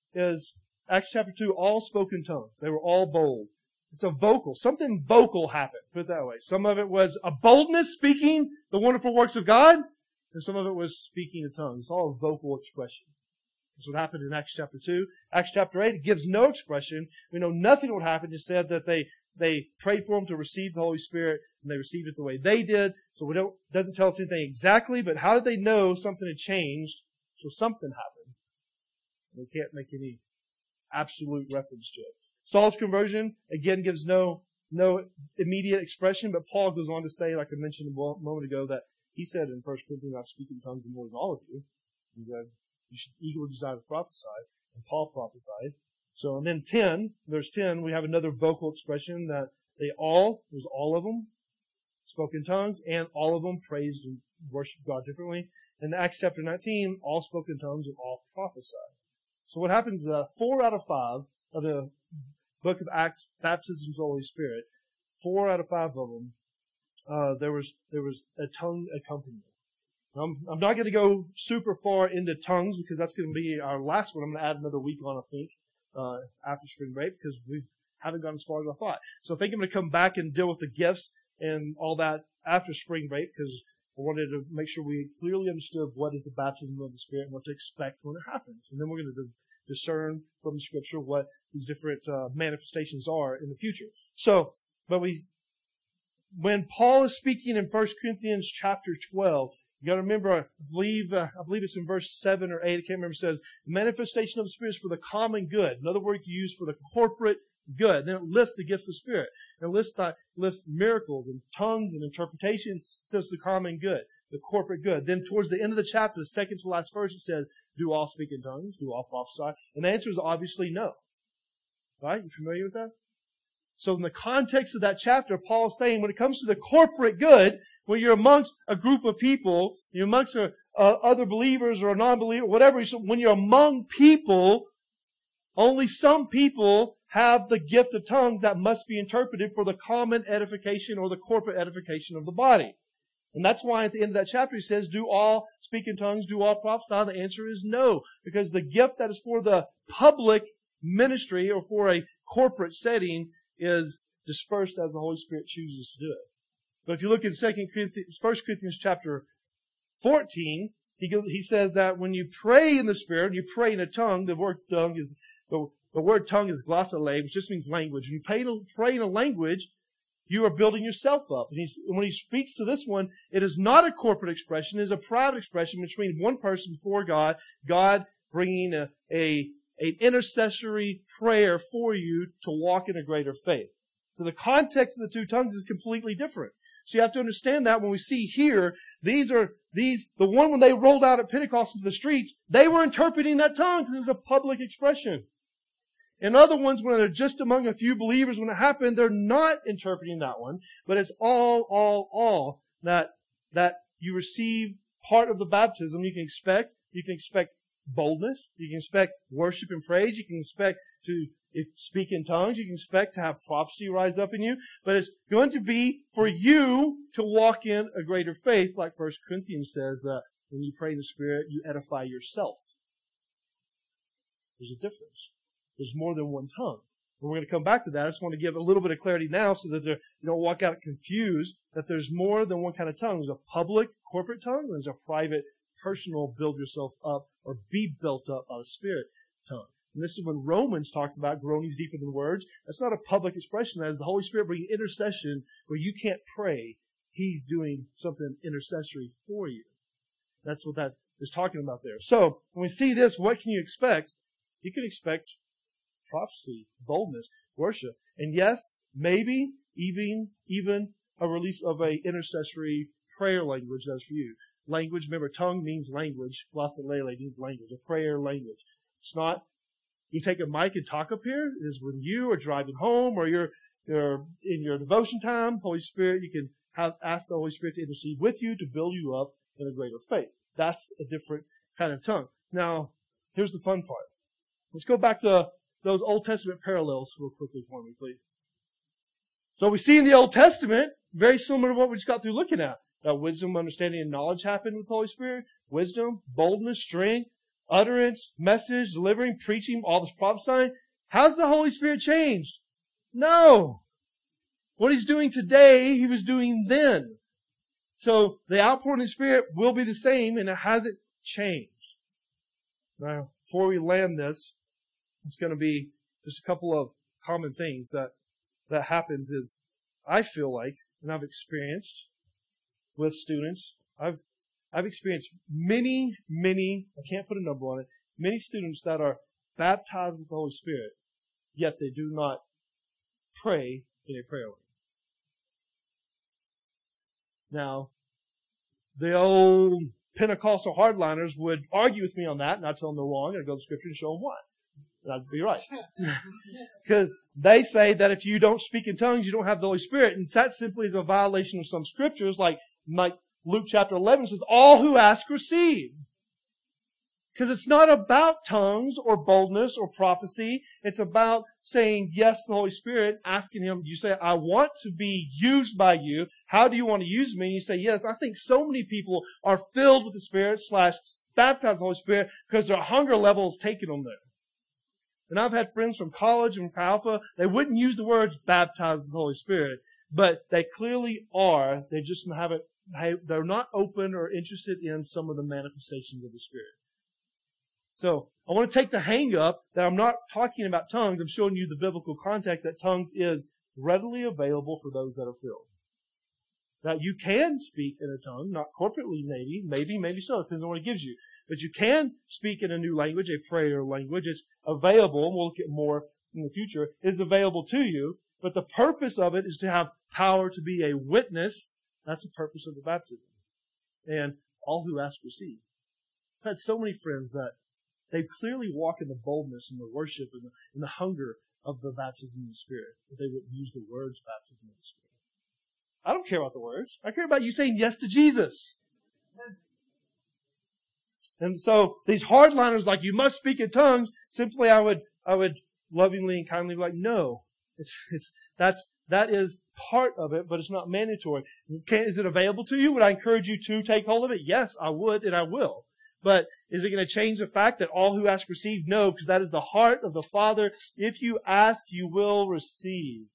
is Acts chapter 2, all spoke in tongues. They were all bold. It's a vocal. Something vocal happened, put it that way. Some of it was a boldness speaking the wonderful works of God, and some of it was speaking in tongues. It's all a vocal expression. That's what happened in Acts chapter 2. Acts chapter 8, it gives no expression. We know nothing would happen. It said that they prayed for them to receive the Holy Spirit, and they received it the way they did. So doesn't tell us anything exactly, but how did they know something had changed? So something happened. We can't make any absolute reference to it. Saul's conversion, again, gives no immediate expression, but Paul goes on to say, like I mentioned a moment ago, that he said in 1 Corinthians, I speak in tongues more than all of you. And you should eagerly desire to prophesy. And Paul prophesied. So, and then verse 10, we have another vocal expression that there's all of them, spoke in tongues, and all of them praised and worshiped God differently. In Acts chapter 19, all spoke in tongues and all prophesied. So what happens is 4 out of 5 of the book of Acts, baptisms of the Holy Spirit, 4 out of 5 of them, there was a tongue accompaniment. I'm not going to go super far into tongues because that's going to be our last one. I'm going to add another week on, I think, after spring break because we haven't gone as far as I thought. So I think I'm going to come back and deal with the gifts and all that after spring break because I wanted to make sure we clearly understood what is the baptism of the Spirit and what to expect when it happens. And then we're going to discern from the Scripture what these different manifestations are in the future. So, when Paul is speaking in 1 Corinthians chapter 12, you got to remember, I believe it's in verse 7 or 8, I can't remember, it says, the manifestation of the Spirit is for the common good. Another word you use for the corporate good. Then it lists the gifts of the Spirit. It lists miracles and tongues and interpretation. It says the common good, the corporate good. Then towards the end of the chapter, the second to last verse, it says, do all speak in tongues? Do all prophesy? And the answer is obviously no. Right? You familiar with that? So in the context of that chapter, Paul is saying when it comes to the corporate good, when you're amongst a group of people, you're amongst other believers or a non-believer, whatever, when you're among people, only some people have the gift of tongues that must be interpreted for the common edification or the corporate edification of the body. And that's why at the end of that chapter he says, do all speak in tongues, do all prophesy? The answer is no. Because the gift that is for the public ministry or for a corporate setting is dispersed as the Holy Spirit chooses to do it. But if you look in 1 Corinthians chapter 14, he says that when you pray in the Spirit, you pray in a tongue, the word tongue is glossolae, which just means language. When you pray in a language, you are building yourself up. And when he speaks to this one, it is not a corporate expression, it is a private expression between one person before God, God bringing an intercessory prayer for you to walk in a greater faith. So the context of the two tongues is completely different. So you have to understand that when we see here, the one when they rolled out at Pentecost into the streets, they were interpreting that tongue because it was a public expression. And other ones, when they're just among a few believers when it happened, they're not interpreting that one, but it's all that you receive part of the baptism. You can expect boldness. You can expect worship and praise. You can expect to speak in tongues. You can expect to have prophecy rise up in you. But it's going to be for you to walk in a greater faith, like 1 Corinthians says, that when you pray in the Spirit, you edify yourself. There's a difference. There's more than one tongue. And we're going to come back to that. I just want to give a little bit of clarity now so that you don't walk out confused that there's more than one kind of tongue. There's a public, corporate tongue, and there's a private, personal, build yourself up or be built up by the Spirit tongue. And this is when Romans talks about groanings deeper than words. That's not a public expression. That is the Holy Spirit bringing intercession where you can't pray. He's doing something intercessory for you. That's what that is talking about there. So, when we see this, what can you expect? You can expect prophecy, boldness, worship. And yes, maybe even a release of a intercessory prayer language that's for you. language. Remember, tongue means language. Glossolalia means language, a prayer language. It's not, you take a mic and talk up here. It is when you are driving home or you're in your devotion time, Holy Spirit, you can ask the Holy Spirit to intercede with you to build you up in a greater faith. That's a different kind of tongue. Now, here's the fun part. Let's go back to those Old Testament parallels real quickly for me, please. So we see in the Old Testament, very similar to what we just got through looking at. That wisdom, understanding, and knowledge happened with the Holy Spirit. Wisdom, boldness, strength, utterance, message, delivering, preaching, all this prophesying. How's the Holy Spirit changed? No. What He's doing today, He was doing then. So the outpouring of the Spirit will be the same, and it hasn't changed. Now, before we land this, it's going to be just a couple of common things that happens is, I feel like, and I've experienced with students, I've experienced many, I can't put a number on it, many students that are baptized with the Holy Spirit, yet they do not pray in a prayer language. Now, the old Pentecostal hardliners would argue with me on that, and I tell them they're wrong, and I go to Scripture and show them why. And I'd be right. Because they say that if you don't speak in tongues, you don't have the Holy Spirit. And that simply is a violation of some Scriptures, like Luke chapter 11 says, all who ask receive. Because it's not about tongues or boldness or prophecy. It's about saying yes to the Holy Spirit, asking Him, you say, I want to be used by you. How do you want to use me? And you say, yes. I think so many people are filled with the Spirit / baptized with the Holy Spirit because their hunger level is taking them there. And I've had friends from college and from Alpha, they wouldn't use the words baptized with the Holy Spirit, but they clearly are. They just haven't, they're not open or interested in some of the manifestations of the Spirit. So, I want to take the hang up that I'm not talking about tongues. I'm showing you the biblical context that tongues is readily available for those that are filled. Now, you can speak in a tongue, not corporately maybe so, depends on what it gives you. But you can speak in a new language, a prayer language. It's available, and we'll look at more in the future. It's available to you, but the purpose of it is to have power to be a witness. That's the purpose of the baptism. And all who ask receive. I've had so many friends that they clearly walk in the boldness and the worship and the hunger of the baptism of the Spirit, but they wouldn't use the words baptism of the Spirit. I don't care about the words. I care about you saying yes to Jesus. And so these hardliners, like, you must speak in tongues, simply I would lovingly and kindly be like, no. That is part of it, but it's not mandatory. Is it available to you? Would I encourage you to take hold of it? Yes, I would, and I will. But is it going to change the fact that all who ask receive? No, because that is the heart of the Father. If you ask, you will receive.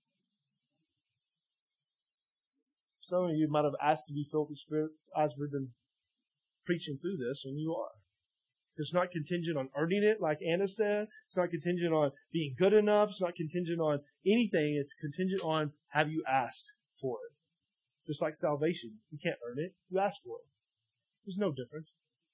Some of you might have asked to be filled with the Spirit as we've been preaching through this, and you are. It's not contingent on earning it, like Anna said. It's not contingent on being good enough. It's not contingent on anything. It's contingent on, have you asked for it? Just like salvation. You can't earn it. You ask for it. There's no difference.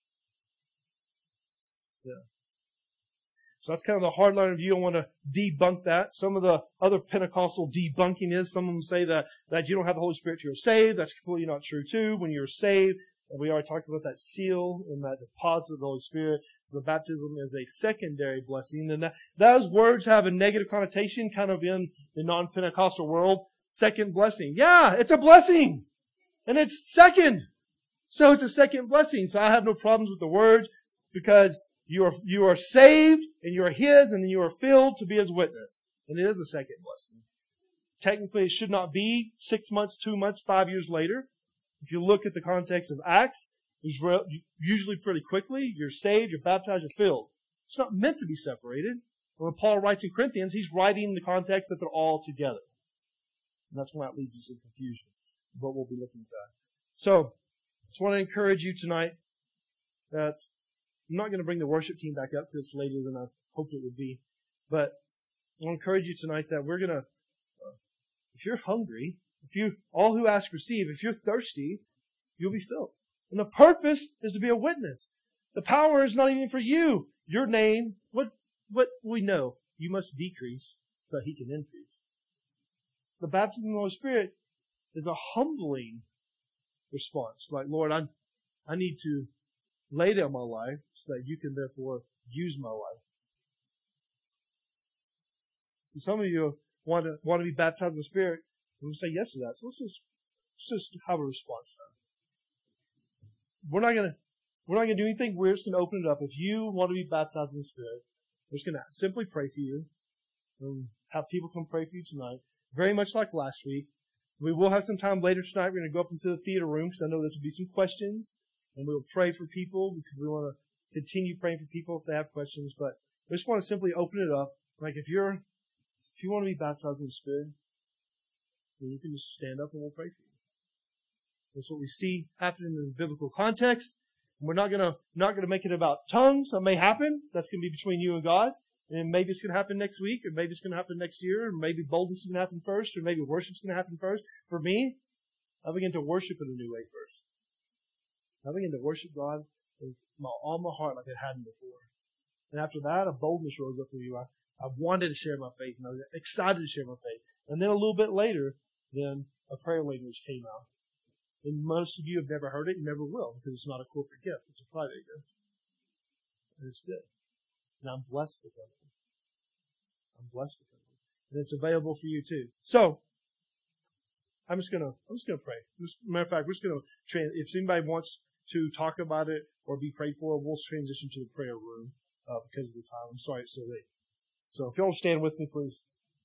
Yeah. So that's kind of the hardline view. I want to debunk that. Some of the other Pentecostal debunking is, some of them say that you don't have the Holy Spirit till you're saved. That's completely not true too. When you're saved, and we already talked about that seal and that deposit of the Holy Spirit. So the baptism is a secondary blessing. And those words have a negative connotation kind of in the non-Pentecostal world. Second blessing. Yeah, it's a blessing. And it's second. So it's a second blessing. So I have no problems with the words because you are saved and you are His and then you are filled to be His witness. And it is a second blessing. Technically, it should not be 6 months, 2 months, 5 years later. If you look at the context of Acts, it's usually pretty quickly. You're saved, you're baptized, you're filled. It's not meant to be separated. When Paul writes in Corinthians, he's writing in the context that they're all together. And that's when that leads us in confusion. But we'll be looking at that. So, I just want to encourage you tonight that I'm not going to bring the worship team back up because it's later than I hoped it would be. But I want to encourage you tonight that we're going to, if you're hungry, all who ask receive, if you're thirsty, you'll be filled. And the purpose is to be a witness. The power is not even for you. Your name, what we know, you must decrease so He can increase. The baptism of the Holy Spirit is a humbling response. Like, Lord, I need to lay down my life so that you can therefore use my life. So some of you want to be baptized in the Spirit, and we'll say yes to that. So let's just have a response to that. We're not gonna do anything. We're just gonna open it up. If you want to be baptized in the Spirit, we're just gonna simply pray for you and have people come pray for you tonight. Very much like last week. We will have some time later tonight. We're gonna go up into the theater room because I know there'll be some questions, and we'll pray for people because we want to continue praying for people if they have questions. But we just want to simply open it up. Like if you want to be baptized in the Spirit, then you can just stand up and we'll pray for you. That's what we see happening in the biblical context. And we're not gonna make it about tongues. That may happen. That's gonna be between you and God. And maybe it's gonna happen next week, or maybe it's gonna happen next year, or maybe boldness is gonna happen first, or maybe worship's gonna happen first. For me, I begin to worship in a new way first. I begin to worship God with all my heart like I hadn't before. And after that, a boldness rose up in me. I wanted to share my faith, and I was excited to share my faith. And then a little bit later, then a prayer language came out. And most of you have never heard it, and never will, because it's not a corporate gift. It's a private gift. And it's good. And I'm blessed with it. I'm blessed with it. And it's available for you too. So, I'm just gonna pray. Matter of fact, we're just gonna if anybody wants to talk about it or be prayed for, we'll transition to the prayer room, because of the time. I'm sorry it's so late. So if y'all stand with me, please.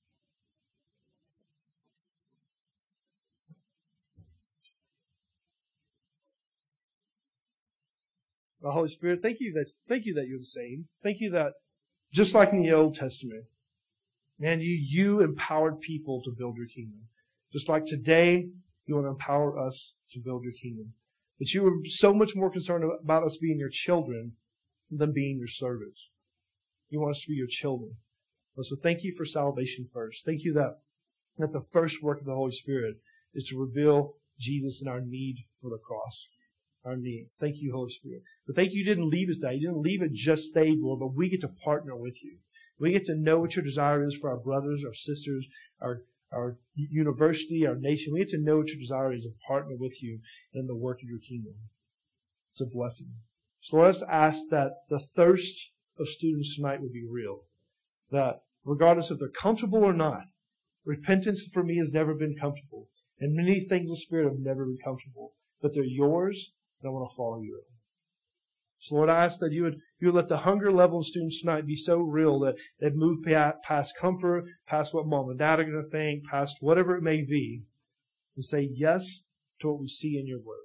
The Holy Spirit, thank you that you're the same. Thank you that, just like in the Old Testament, man, you empowered people to build your kingdom. Just like today, you want to empower us to build your kingdom. But you were so much more concerned about us being your children than being your servants. You want us to be your children. So thank you for salvation first. Thank you that the first work of the Holy Spirit is to reveal Jesus and our need for the cross. Our need. Thank you, Holy Spirit. But thank you didn't leave us that. You didn't leave it just saved, Lord, but we get to partner with you. We get to know what your desire is for our brothers, our sisters, our university, our nation. We get to know what your desire is and partner with you in the work of your kingdom. It's a blessing. So let us ask that the thirst of students tonight would be real. That regardless if they're comfortable or not, repentance for me has never been comfortable. And many things of the Spirit have never been comfortable. But they're yours, and I want to follow you. So Lord, I ask that you would let the hunger level of students tonight be so real that they've moved past comfort, past what mom and dad are going to think, past whatever it may be, and say yes to what we see in your word.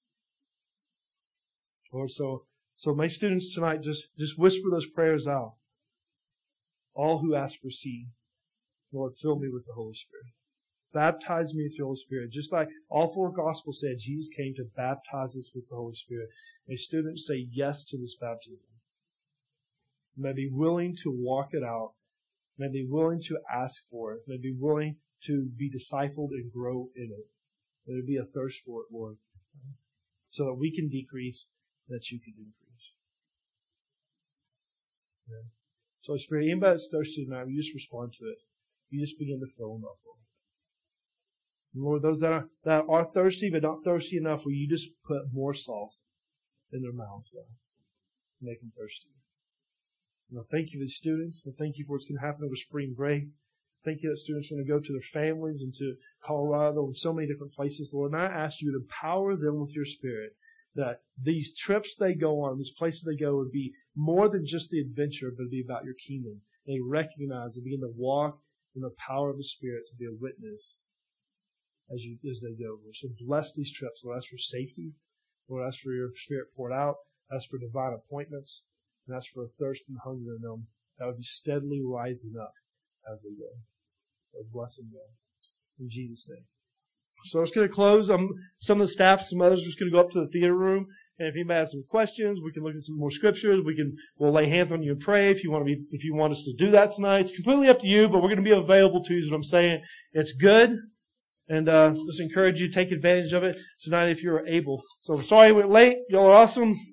Lord, so may students tonight just whisper those prayers out. All who ask receive. Lord, fill me with the Holy Spirit. Baptize me with the Holy Spirit. Just like all four Gospels said, Jesus came to baptize us with the Holy Spirit. May students say yes to this baptism. May be willing to walk it out. May be willing to ask for it. May be willing to be discipled and grow in it. May there be a thirst for it, Lord, so that we can decrease, that you can increase. Yeah. So, Spirit, anybody that's thirsty tonight, you just respond to it. You just begin to fill them up, Lord. Lord, those that are thirsty but not thirsty enough, will you just put more salt in their mouths, God, to make them thirsty. And I thank you for the students. I thank you for what's going to happen over spring break. Thank you that students are going to go to their families and to Colorado and so many different places, Lord. And I ask you to empower them with your Spirit, that these trips they go on, these places they go, would be more than just the adventure, but it'd be about your kingdom. They recognize and begin to walk in the power of the Spirit to be a witness as they go. Lord. So bless these trips. Lord, ask for safety. Lord, ask for your Spirit poured out. Ask for divine appointments. And ask for a thirst and hunger in them that would be steadily rising up as they go. So bless them, God. In Jesus' name. So it's going to close. Some of the staff, some others are just going to go up to the theater room. And if anybody has some questions, we can look at some more scriptures. We'll lay hands on you and pray if you want us to do that tonight. It's completely up to you, but we're going to be available to you, is what I'm saying. It's good. And just encourage you to take advantage of it tonight if you're able. So I'm sorry I went late. Y'all are awesome.